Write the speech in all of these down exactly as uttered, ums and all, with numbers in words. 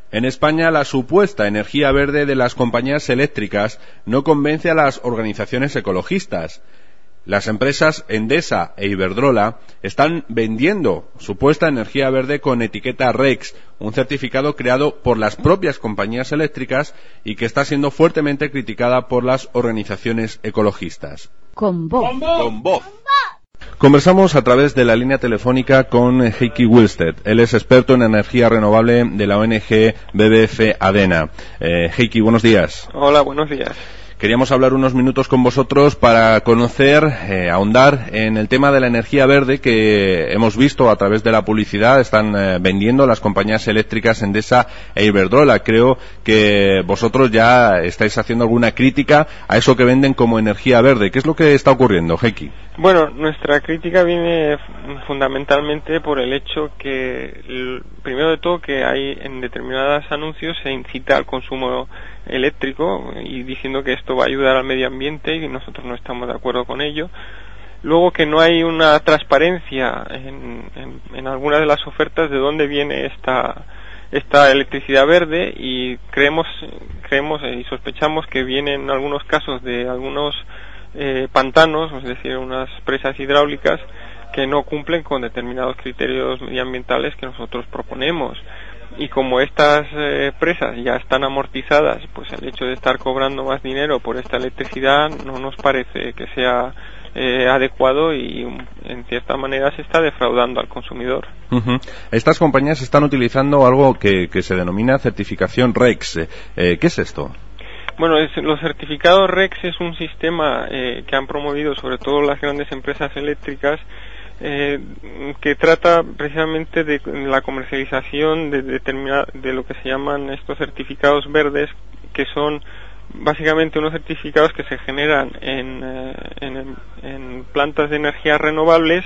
En España, la supuesta energía verde de las compañías eléctricas no convence a las organizaciones ecologistas. Las empresas Endesa e Iberdrola están vendiendo supuesta energía verde con etiqueta REX, un certificado creado por las propias compañías eléctricas y que está siendo fuertemente criticada por las organizaciones ecologistas. Con voz. Con voz. Conversamos a través de la línea telefónica con Heikki Willstedt. Él es experto en energía renovable de la O N G B B F ADENA. Eh, Heikki, buenos días. Hola, buenos días. Queríamos hablar unos minutos con vosotros para conocer, eh, ahondar en el tema de la energía verde que hemos visto a través de la publicidad. Están eh, vendiendo las compañías eléctricas Endesa e Iberdrola. Creo que vosotros ya estáis haciendo alguna crítica a eso que venden como energía verde. ¿Qué es lo que está ocurriendo, Heikki? Bueno, nuestra crítica viene fundamentalmente por el hecho que, primero de todo, que hay en determinados anuncios se incita al consumo eléctrico y diciendo que esto va a ayudar al medio ambiente y nosotros no estamos de acuerdo con ello. Luego, que no hay una transparencia en, en, en algunas de las ofertas de dónde viene esta esta electricidad verde, y creemos creemos y sospechamos que viene en algunos casos de algunos eh, pantanos, es decir, unas presas hidráulicas que no cumplen con determinados criterios medioambientales que nosotros proponemos. Y como estas eh, presas ya están amortizadas, pues el hecho de estar cobrando más dinero por esta electricidad no nos parece que sea eh, adecuado y en cierta manera se está defraudando al consumidor. Uh-huh. Estas compañías están utilizando algo que, que se denomina certificación REX. Eh, ¿Qué es esto? Bueno, es, los certificados REX es un sistema eh, que han promovido sobre todo las grandes empresas eléctricas, Eh, que trata precisamente de la comercialización de, determina, de lo que se llaman estos certificados verdes, que son básicamente unos certificados que se generan en, eh, en, en plantas de energías renovables,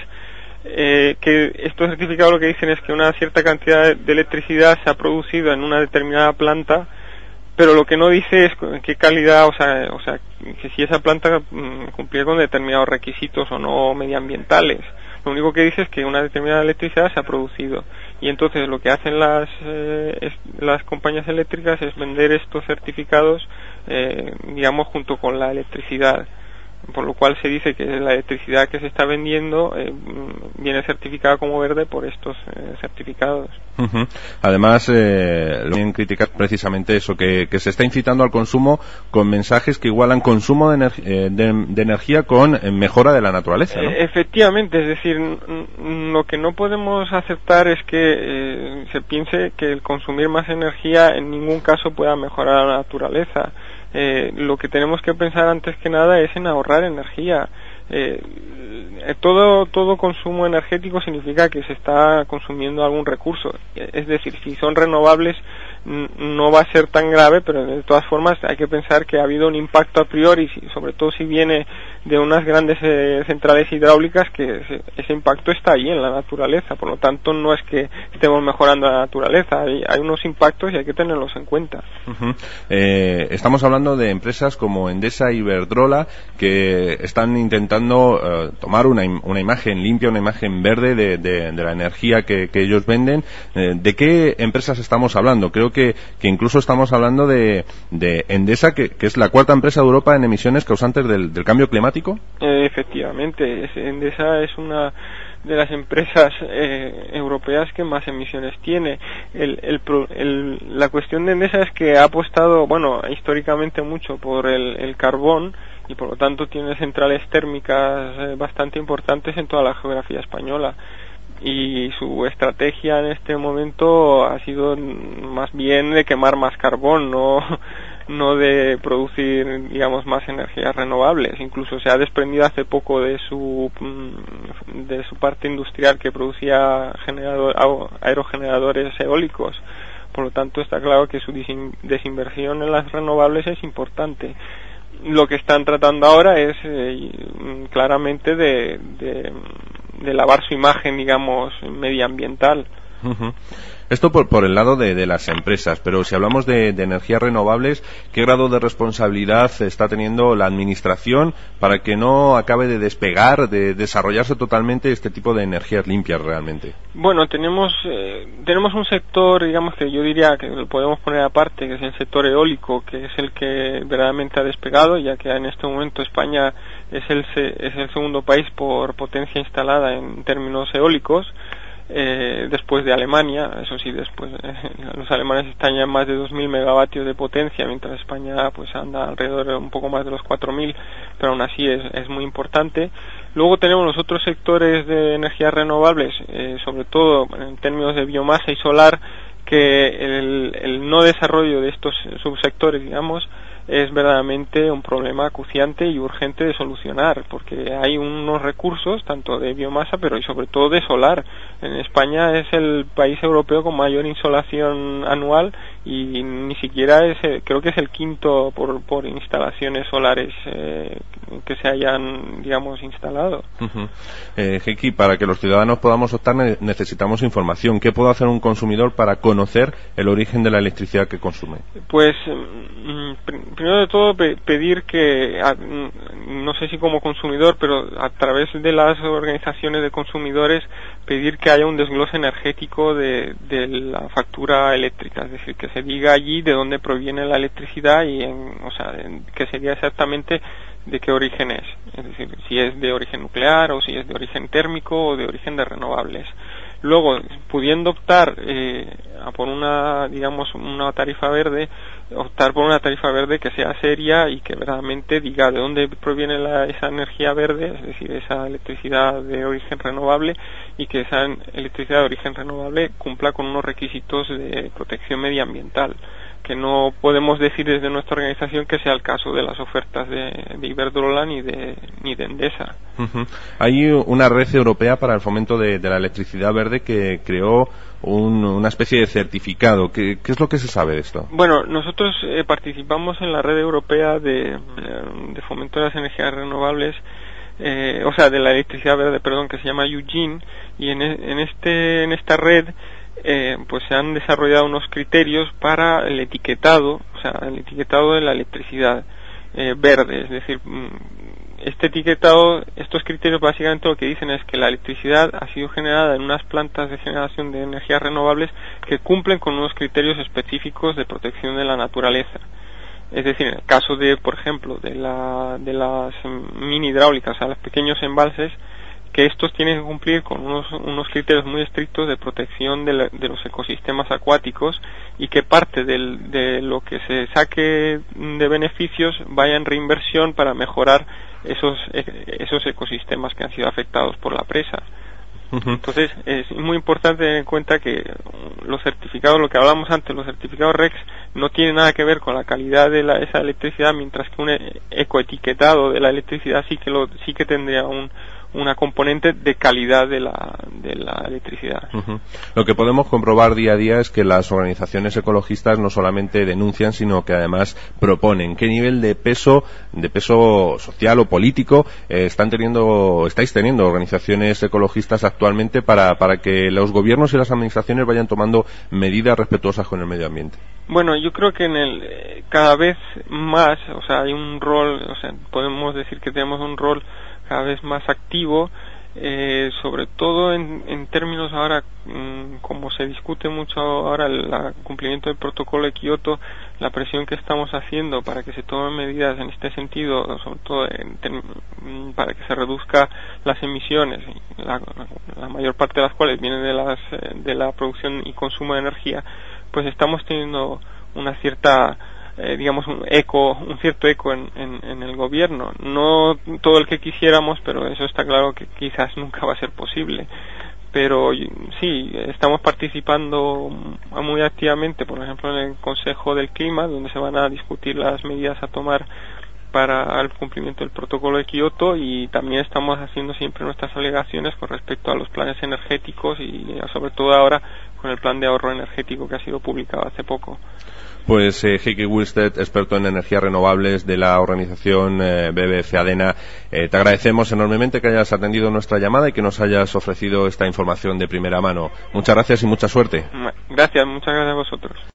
eh, que estos certificados lo que dicen es que una cierta cantidad de electricidad se ha producido en una determinada planta, pero lo que no dice es qué calidad, o sea, o sea que si esa planta mm, cumplía con determinados requisitos o no medioambientales. Lo único que dice es que una determinada electricidad se ha producido, y entonces lo que hacen las eh, es, las compañías eléctricas es vender estos certificados, eh, digamos, junto con la electricidad, por lo cual se dice que la electricidad que se está vendiendo eh, viene certificada como verde por estos eh, certificados. Uh-huh. Además, eh, bien criticar precisamente eso, que, que se está incitando al consumo con mensajes que igualan consumo de, ener- eh, de, de energía con eh, mejora de la naturaleza, ¿no? Eh, efectivamente, es decir, n- n- lo que no podemos aceptar es que eh, se piense que el consumir más energía en ningún caso pueda mejorar la naturaleza. Eh, lo que tenemos que pensar antes que nada es en ahorrar energía. Eh, todo todo consumo energético significa que se está consumiendo algún recurso, es decir, si son renovables n- no va a ser tan grave, pero de todas formas hay que pensar que ha habido un impacto a priori, sobre todo si viene de unas grandes eh, centrales hidráulicas, que ese, ese impacto está ahí en la naturaleza, por lo tanto no es que estemos mejorando la naturaleza, hay, hay unos impactos y hay que tenerlos en cuenta. Uh-huh. Eh, estamos hablando de empresas como Endesa e Iberdrola que están intentando uh, tomar una, im- una imagen limpia, una imagen verde de, de, de la energía que, que ellos venden. Eh, ¿De qué empresas estamos hablando? Creo que, que incluso estamos hablando de, de Endesa, que, que es la cuarta empresa de Europa en emisiones causantes del, del cambio climático. Eh, efectivamente, es, Endesa es una de las empresas eh, europeas que más emisiones tiene. El, el, el, la cuestión de Endesa es que ha apostado, bueno, históricamente mucho por el, el carbón, y por lo tanto tiene centrales térmicas eh, bastante importantes en toda la geografía española, y su estrategia en este momento ha sido más bien de quemar más carbón, no no de producir, digamos, más energías renovables. Incluso se ha desprendido hace poco de su de su parte industrial, que producía generador, aerogeneradores eólicos. Por lo tanto, está claro que su desinversión en las renovables es importante. Lo que están tratando ahora es eh, claramente de, de, de lavar su imagen, digamos, medioambiental. Uh-huh. Esto por, por el lado de, de las empresas, pero si hablamos de, de energías renovables, ¿qué grado de responsabilidad está teniendo la administración para que no acabe de despegar, de desarrollarse totalmente este tipo de energías limpias realmente? Bueno, tenemos eh, tenemos un sector, digamos, que yo diría que lo podemos poner aparte, que es el sector eólico, que es el que verdaderamente ha despegado, ya que en este momento España es el es el segundo país por potencia instalada en términos eólicos. Eh, después de Alemania, eso sí, después eh, los alemanes están ya en más de dos mil megavatios de potencia, mientras España pues anda alrededor de un poco más de los cuatro mil, pero aún así es, es muy importante. Luego tenemos los otros sectores de energías renovables, eh, sobre todo en términos de biomasa y solar, que el, el no desarrollo de estos subsectores, digamos, es verdaderamente un problema acuciante y urgente de solucionar, porque hay unos recursos tanto de biomasa pero y sobre todo de solar. En España es el país europeo con mayor insolación anual y ni siquiera es, creo que es el quinto por, por instalaciones solares eh, que se hayan, digamos, instalado. Uh-huh. eh, Heiki, para que los ciudadanos podamos optar necesitamos información. ¿Qué puede hacer un consumidor para conocer el origen de la electricidad que consume? Pues primero de todo pe- pedir que, a, no sé si como consumidor, pero a través de las organizaciones de consumidores, pedir que haya un desglose energético de, de la factura eléctrica, es decir, que se diga allí de dónde proviene la electricidad y, en, o sea, en, que sería exactamente de qué origen es, es decir, si es de origen nuclear o si es de origen térmico o de origen de renovables. Luego, pudiendo optar eh, a por una, digamos, una tarifa verde, optar por una tarifa verde que sea seria y que verdaderamente diga de dónde proviene la, esa energía verde, es decir, esa electricidad de origen renovable, y que esa electricidad de origen renovable cumpla con unos requisitos de protección medioambiental, que no podemos decir desde nuestra organización que sea el caso de las ofertas de, de Iberdrola ni de, ni de Endesa. Uh-huh. Hay una red europea para el fomento de, de la electricidad verde que creó un, una especie de certificado. ¿Qué, ¿Qué es lo que se sabe de esto? Bueno, nosotros eh, participamos en la red europea de, de fomento de las energías renovables, eh, o sea, de la electricidad verde, perdón, que se llama Eugene, y en, en, este, en esta red Eh, pues se han desarrollado unos criterios para el etiquetado, o sea, el etiquetado de la electricidad eh, verde, es decir, este etiquetado, estos criterios básicamente lo que dicen es que la electricidad ha sido generada en unas plantas de generación de energías renovables que cumplen con unos criterios específicos de protección de la naturaleza. Es decir, en el caso de, por ejemplo, de, la, de las mini hidráulicas, o sea, los pequeños embalses, que estos tienen que cumplir con unos, unos criterios muy estrictos de protección de, la, de los ecosistemas acuáticos, y que parte del, de lo que se saque de beneficios vaya en reinversión para mejorar esos, esos ecosistemas que han sido afectados por la presa. Uh-huh. Entonces es muy importante tener en cuenta que los certificados, lo que hablamos antes, los certificados R E X no tienen nada que ver con la calidad de la, esa electricidad, mientras que un ecoetiquetado de la electricidad sí que lo, sí que tendría un una componente de calidad de la, de la electricidad. Uh-huh. Lo que podemos comprobar día a día es que las organizaciones ecologistas no solamente denuncian, sino que además proponen. ¿Qué nivel de peso, de peso social o político eh, están teniendo, estáis teniendo organizaciones ecologistas actualmente para, para que los gobiernos y las administraciones vayan tomando medidas respetuosas con el medio ambiente? Bueno, yo creo que en el eh, cada vez más, o sea, hay un rol, o sea, podemos decir que tenemos un rol cada vez más activo, eh, sobre todo en, en términos ahora, mmm, como se discute mucho ahora el la cumplimiento del protocolo de Kioto, la presión que estamos haciendo para que se tomen medidas en este sentido, sobre todo en term, para que se reduzca las emisiones, la, la mayor parte de las cuales vienen de las de la producción y consumo de energía, pues estamos teniendo una cierta Eh, digamos un eco, un cierto eco en, en, en el gobierno, no todo el que quisiéramos, pero eso está claro que quizás nunca va a ser posible, pero sí, estamos participando muy activamente, por ejemplo en el Consejo del Clima, donde se van a discutir las medidas a tomar para el cumplimiento del protocolo de Kioto, y también estamos haciendo siempre nuestras alegaciones con respecto a los planes energéticos y sobre todo ahora con el plan de ahorro energético que ha sido publicado hace poco. Pues eh, Heikki Willstedt, experto en energías renovables de la organización eh, B B C ADENA, eh, te agradecemos enormemente que hayas atendido nuestra llamada y que nos hayas ofrecido esta información de primera mano. Muchas gracias y mucha suerte. Gracias, muchas gracias a vosotros.